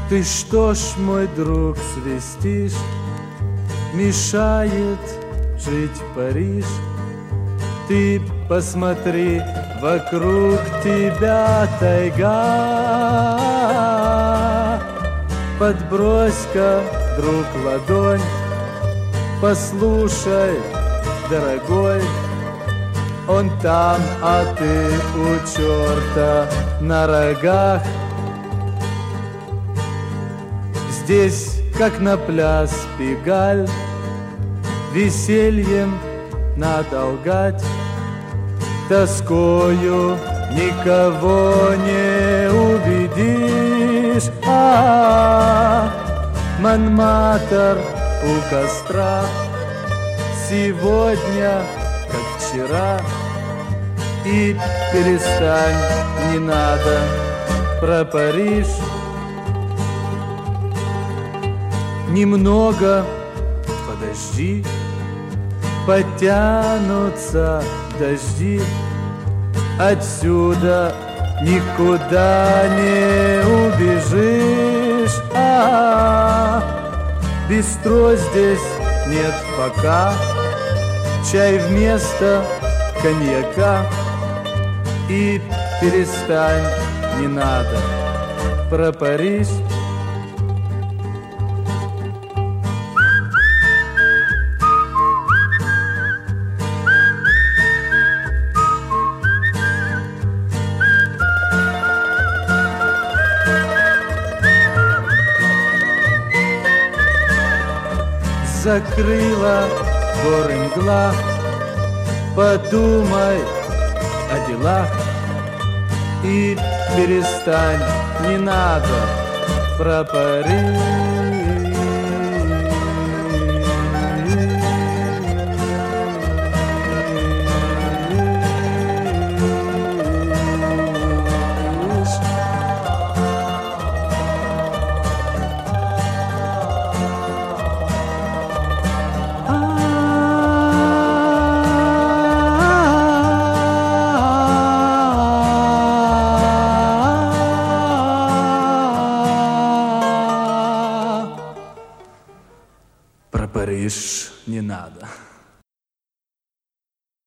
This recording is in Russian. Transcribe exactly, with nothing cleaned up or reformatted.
Ты что ж, мой друг, свистишь? Мешает жить Париж. Ты посмотри, вокруг тебя тайга. Подбрось-ка, друг, ладонь, послушай, дорогой, он там, а ты у черта на рогах. Здесь, как на пляс Пегаль, весельем надо лгать. Тоскою никого не убедишь. А, Монмартр у костра, сегодня, как вчера. И перестань, не надо про Париж. Немного подожди, потянутся дожди. Отсюда никуда не убежишь. А, бистро здесь нет пока, чай вместо коньяка. И перестань, не надо про Париж. Закрыла горы мгла, подумай о делах. И перестань, не надо про Париж.